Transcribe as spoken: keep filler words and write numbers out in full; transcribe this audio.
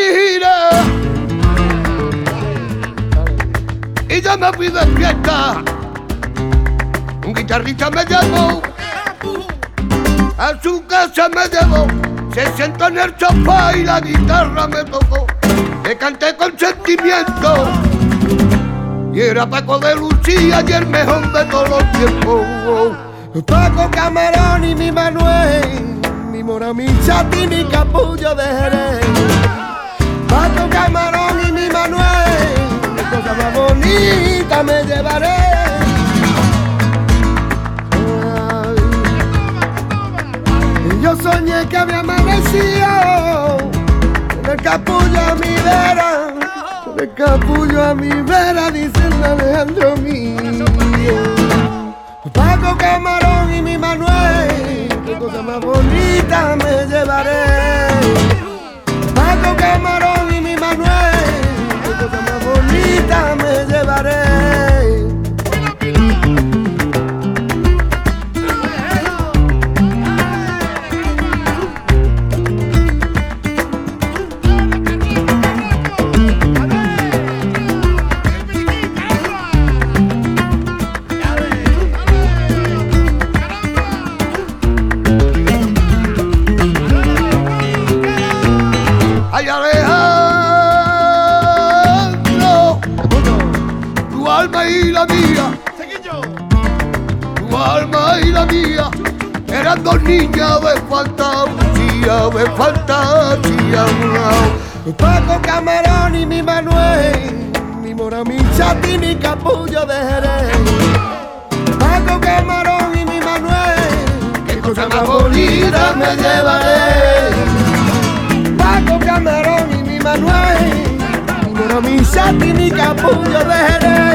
gira y yo me fui de fiesta. Un guitarrista me llevó a su casa, me llevó, se sentó en el sofá y la guitarra me tocó. Le canté con sentimiento y era Paco de Lucía y el mejor de todos los tiempos. Paco Camarón y mi Manuel, mi mora, mi chatín y capullo de Jerez. Paco Camarón y mi Manuel, qué cosa más bonita me llevaré. Y yo soñé que había amanecido con el capullo a mi vera, con el capullo a mi vera, diciendo Alejandro mío. Paco Camarón y mi Manuel, qué cosa más bonita me llevaré. Paco Camarón y mi Manuel, qué cosa más bonita me llevaré. Ay, Alejandro, tu alma y la mía, tu alma y la mía, eran dos niñas de fantasía, de fantasía. Paco Camarón y mi Manuel, mi mora, mi chatín y capullo de Jerez. Paco Camarón y mi Manuel, qué cosa más bonita me llevaré. Paco Camarón y mi Manuel, mi mora, mi chatín y capullo de Jerez.